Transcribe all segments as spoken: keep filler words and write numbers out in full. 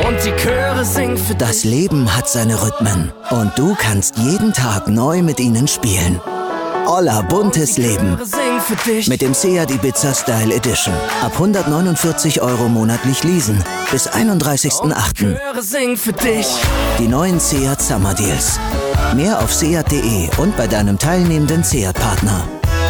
und die Chöre singen für dich. Das Leben hat seine Rhythmen und du kannst jeden Tag neu mit ihnen spielen. Olla buntes Leben. Mit dem Seat Ibiza Style Edition. Ab hundertneunundvierzig Euro monatlich leasen. Bis einunddreißigsten achten Die neuen Seat Summer Deals. Mehr auf seat punkt de und bei deinem teilnehmenden Seat-Partner.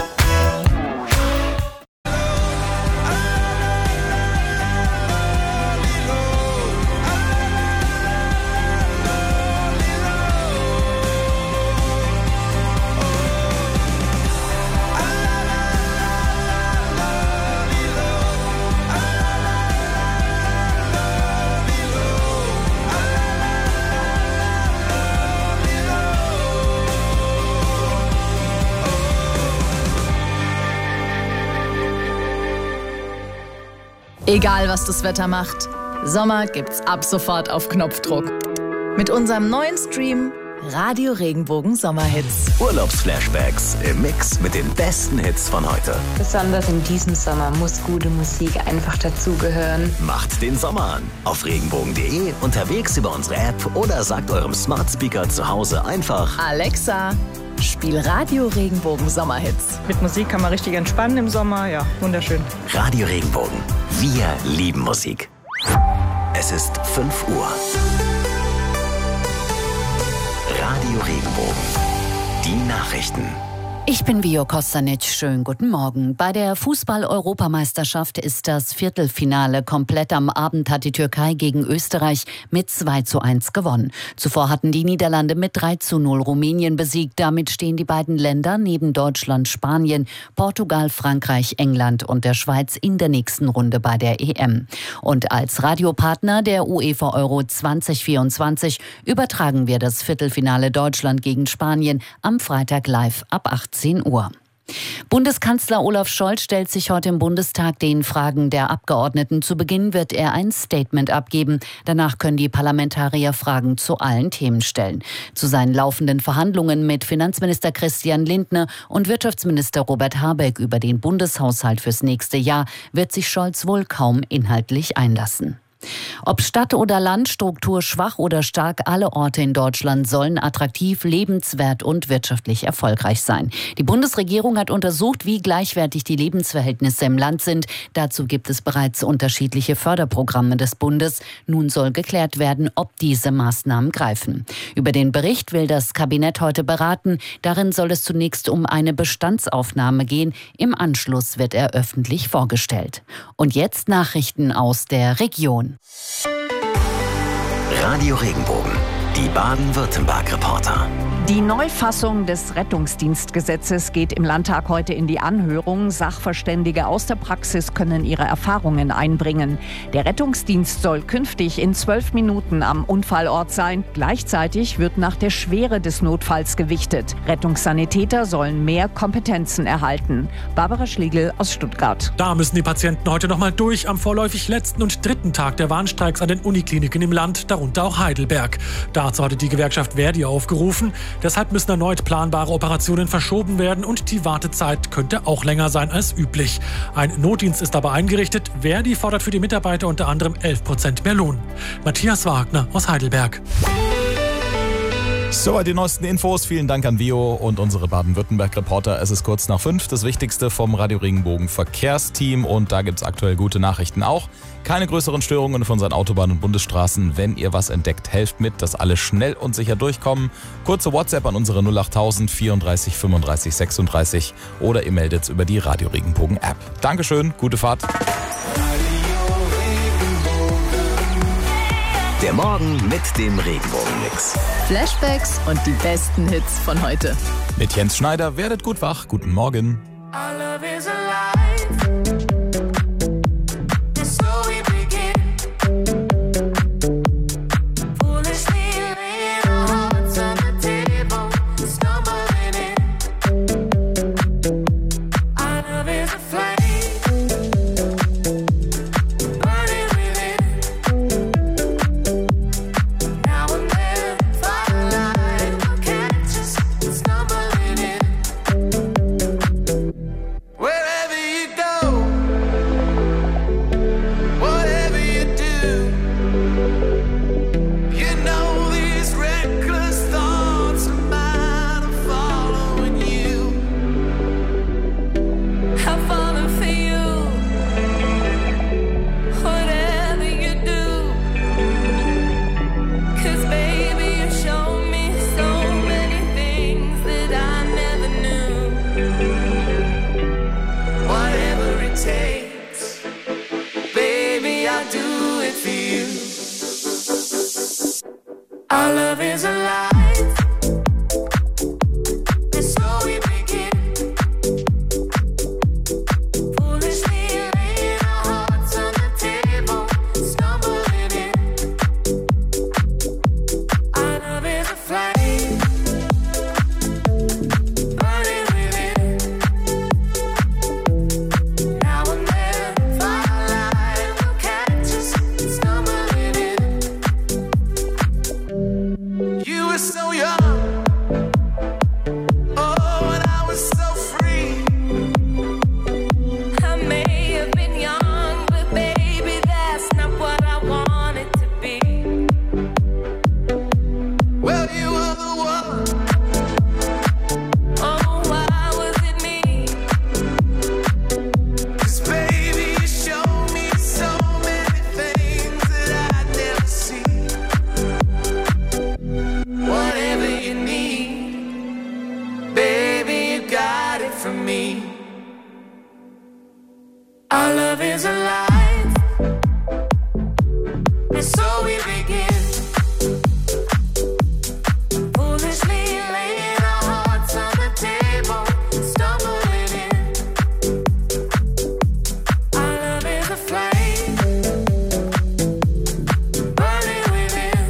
Egal, was das Wetter macht, Sommer gibt's ab sofort auf Knopfdruck. Mit unserem neuen Stream Radio Regenbogen Sommerhits. Urlaubsflashbacks im Mix mit den besten Hits von heute. Besonders in diesem Sommer muss gute Musik einfach dazugehören. Macht den Sommer an. Auf regenbogen punkt de, unterwegs über unsere App oder sagt eurem Smart Speaker zu Hause einfach: Alexa, spiel Radio Regenbogen Sommerhits. Mit Musik kann man richtig entspannen im Sommer. Ja, wunderschön. Radio Regenbogen. Wir lieben Musik. Es ist fünf Uhr. Radio Regenbogen. Die Nachrichten. Ich bin Vio Kostanic. Schönen guten Morgen. Bei der Fußball-Europameisterschaft ist das Viertelfinale komplett. Am Abend hat die Türkei gegen Österreich mit zwei zu eins gewonnen. Zuvor hatten die Niederlande mit drei zu null Rumänien besiegt. Damit stehen die beiden Länder neben Deutschland, Spanien, Portugal, Frankreich, England und der Schweiz in der nächsten Runde bei der E M. Und als Radiopartner der UEFA Euro zwanzig vierundzwanzig übertragen wir das Viertelfinale Deutschland gegen Spanien am Freitag live ab achtzehn Uhr. Bundeskanzler Olaf Scholz stellt sich heute im Bundestag den Fragen der Abgeordneten. Zu Beginn wird er ein Statement abgeben. Danach können die Parlamentarier Fragen zu allen Themen stellen. Zu seinen laufenden Verhandlungen mit Finanzminister Christian Lindner und Wirtschaftsminister Robert Habeck über den Bundeshaushalt fürs nächste Jahr wird sich Scholz wohl kaum inhaltlich einlassen. Ob Stadt oder Land, Struktur schwach oder stark, alle Orte in Deutschland sollen attraktiv, lebenswert und wirtschaftlich erfolgreich sein. Die Bundesregierung hat untersucht, wie gleichwertig die Lebensverhältnisse im Land sind. Dazu gibt es bereits unterschiedliche Förderprogramme des Bundes. Nun soll geklärt werden, ob diese Maßnahmen greifen. Über den Bericht will das Kabinett heute beraten. Darin soll es zunächst um eine Bestandsaufnahme gehen. Im Anschluss wird er öffentlich vorgestellt. Und jetzt Nachrichten aus der Region. Radio Regenbogen, die Baden-Württemberg-Reporter. Die Neufassung des Rettungsdienstgesetzes geht im Landtag heute in die Anhörung. Sachverständige aus der Praxis können ihre Erfahrungen einbringen. Der Rettungsdienst soll künftig in zwölf Minuten am Unfallort sein. Gleichzeitig wird nach der Schwere des Notfalls gewichtet. Rettungssanitäter sollen mehr Kompetenzen erhalten. Barbara Schlegel aus Stuttgart. Da müssen die Patienten heute noch mal durch am vorläufig letzten und dritten Tag der Warnstreiks an den Unikliniken im Land, darunter auch Heidelberg. Dazu hatte die Gewerkschaft Verdi aufgerufen. Deshalb müssen erneut planbare Operationen verschoben werden und die Wartezeit könnte auch länger sein als üblich. Ein Notdienst ist aber eingerichtet. Verdi fordert für die Mitarbeiter unter anderem elf Prozent mehr Lohn. Matthias Wagner aus Heidelberg. Soweit die neuesten Infos. Vielen Dank an Vio und unsere Baden-Württemberg-Reporter. Es ist kurz nach fünf. Das Wichtigste vom Radio Regenbogen Verkehrsteam. Und da gibt es aktuell gute Nachrichten auch. Keine größeren Störungen von unseren Autobahnen und Bundesstraßen. Wenn ihr was entdeckt, helft mit, dass alle schnell und sicher durchkommen. Kurze WhatsApp an unsere null achttausend vierunddreißig fünfunddreißig sechsunddreißig oder ihr meldet's über die Radio Regenbogen App. Dankeschön, gute Fahrt. Der Morgen mit dem Regenbogen-Mix. Flashbacks und die besten Hits von heute. Mit Jens Schneider, werdet gut wach. Guten Morgen. Wherever before we begin. Foolishly laying our hearts on the table, stumbling in. Our love is a flame, burning within.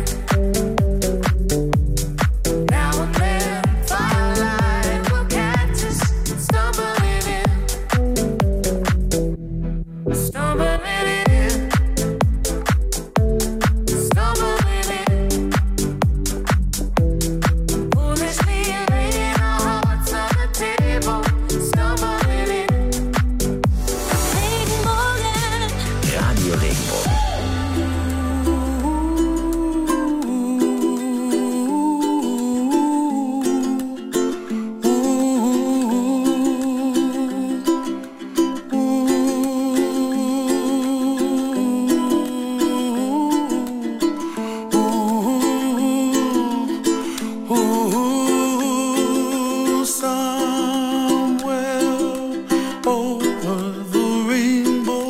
Now and then, firelight will catch us, stumbling in. Stumbling in. Stumbling in. Foolishly laying our hearts on the table, stumbling in. Regenbogen. Radio Regenbogen. Ooh, somewhere over the rainbow,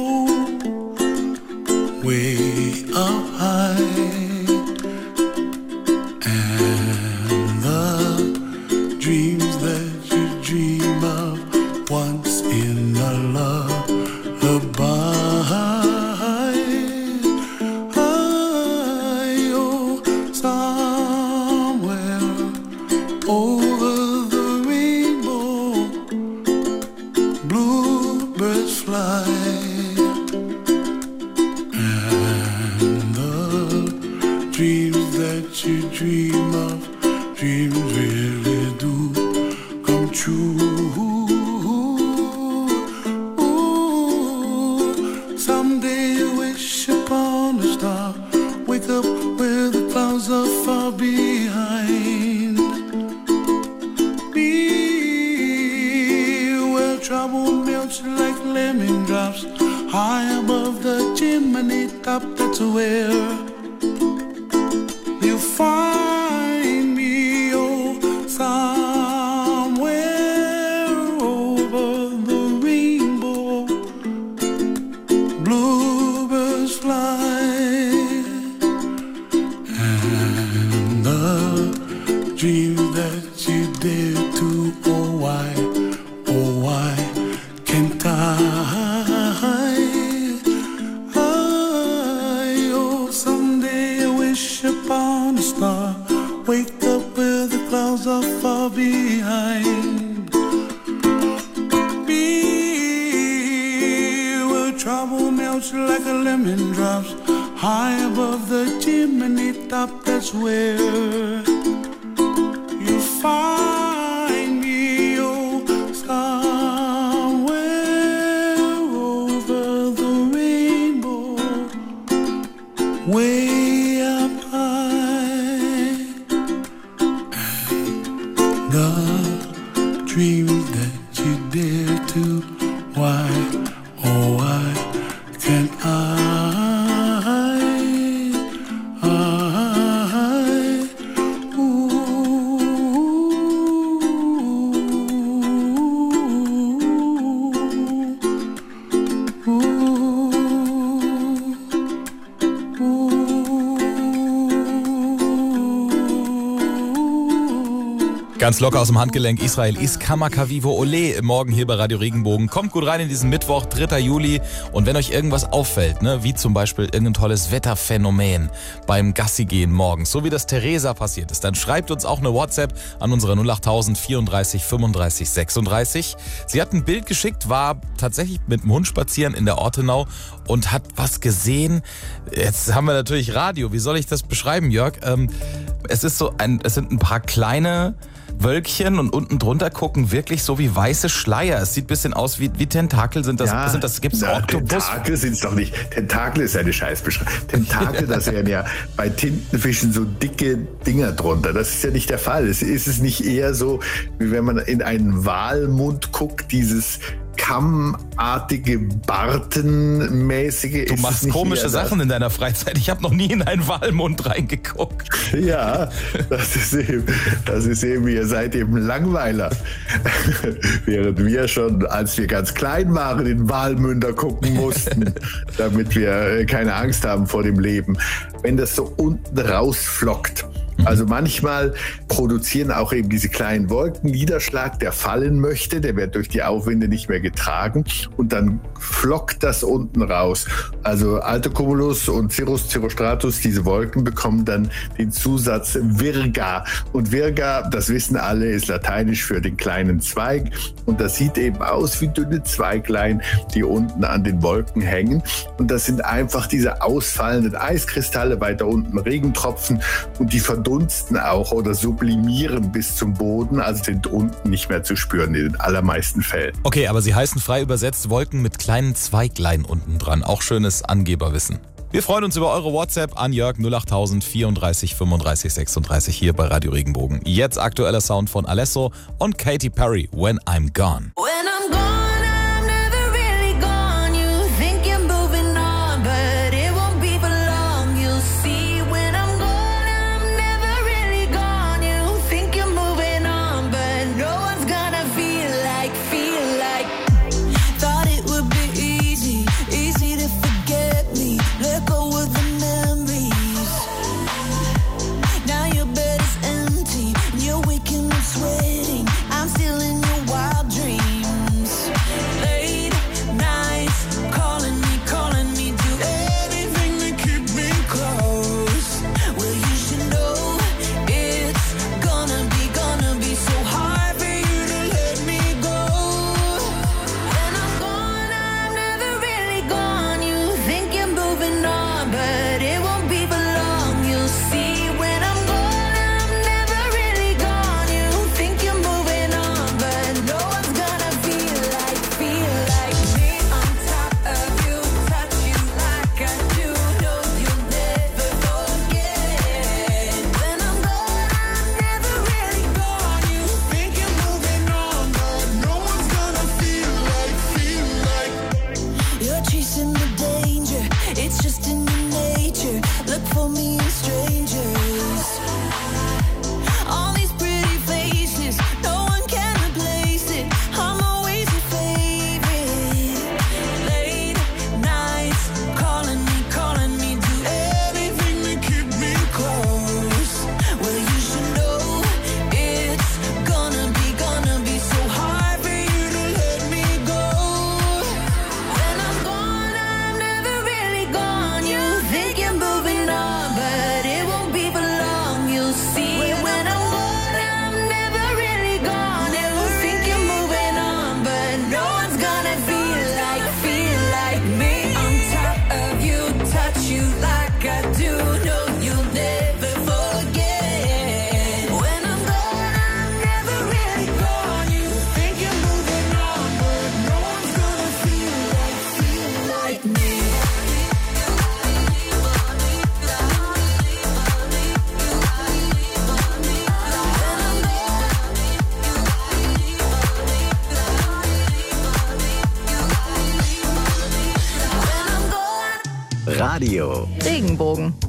way up high, and the dreams that you dream of once in a lullaby. Oh, somewhere over the rainbow, bluebirds fly, and the dreams that you dream of, dreams really do come true. Ooh, someday you wish upon a star, wake up where the clouds are far behind. Be where trouble melts like lemon drops, high above the chimney top. That's where you find me. Oh, somewhere over the rainbow, bluebirds fly, and the dreams that you dare to, oh why, oh why can't I? I, oh, someday I wish upon a star, wake up where the clouds are far behind. Be where trouble melts like a lemon drops, high above the chimney top. That's where you find me. Oh, somewhere over the rainbow, way up high, and the dreams that you dare to, why, oh why can't I? I, ooh, Ganz locker aus dem Handgelenk, Israel ist Kamakavivo Ole morgen hier bei Radio Regenbogen. Kommt gut rein in diesen Mittwoch, dritter Juli. Und wenn euch irgendwas auffällt, ne, wie zum Beispiel irgendein tolles Wetterphänomen beim Gassigehen morgens, so wie das Theresa passiert ist, dann schreibt uns auch eine WhatsApp an unsere null acht tausend vierunddreißig fünfunddreißig sechsunddreißig. Sie hat ein Bild geschickt, war tatsächlich mit dem Hund spazieren in der Ortenau und hat was gesehen. Jetzt haben wir natürlich Radio. Wie soll ich das beschreiben, Jörg? Ähm, es ist so ein, es sind ein paar kleine Wölkchen und unten drunter gucken wirklich so wie weiße Schleier. Es sieht ein bisschen aus wie, wie Tentakel. Sind das, ja, sind das, gibt's na, Oktopus? Tentakel sind es doch nicht. Tentakel ist eine Scheißbeschreibung. Tentakel, das wären ja bei Tintenfischen so dicke Dinger drunter. Das ist ja nicht der Fall. Es ist es nicht eher so, wie wenn man in einen Walmund guckt, dieses kammartige, bartenmäßige. Du machst komische Sachen in deiner Freizeit. Ich habe noch nie in einen Walmund reingeguckt. Ja, das ist eben, das ist eben, ihr seid eben Langweiler. Während wir schon, als wir ganz klein waren, in Walmünder gucken mussten, damit wir keine Angst haben vor dem Leben. Wenn das so unten rausflockt. Also manchmal produzieren auch eben diese kleinen Wolken Niederschlag, der fallen möchte, der wird durch die Aufwinde nicht mehr getragen und dann flockt das unten raus. Also Altocumulus und Cirrus Cirrostratus, diese Wolken bekommen dann den Zusatz Virga. Und Virga, das wissen alle, ist lateinisch für den kleinen Zweig und das sieht eben aus wie dünne Zweiglein, die unten an den Wolken hängen. Und das sind einfach diese ausfallenden Eiskristalle, weiter unten Regentropfen und die verdunsten auch oder sublimieren bis zum Boden, also sind unten nicht mehr zu spüren in den allermeisten Fällen. Okay, aber sie heißen frei übersetzt Wolken mit kleinen Zweiglein unten dran. Auch schönes Angeberwissen. Wir freuen uns über eure WhatsApp an Jörg null acht null null vierunddreißig fünfunddreißig sechsunddreißig hier bei Radio Regenbogen. Jetzt aktueller Sound von Alesso und Katy Perry, When I'm Gone. When I'm gone. Radio Regenbogen.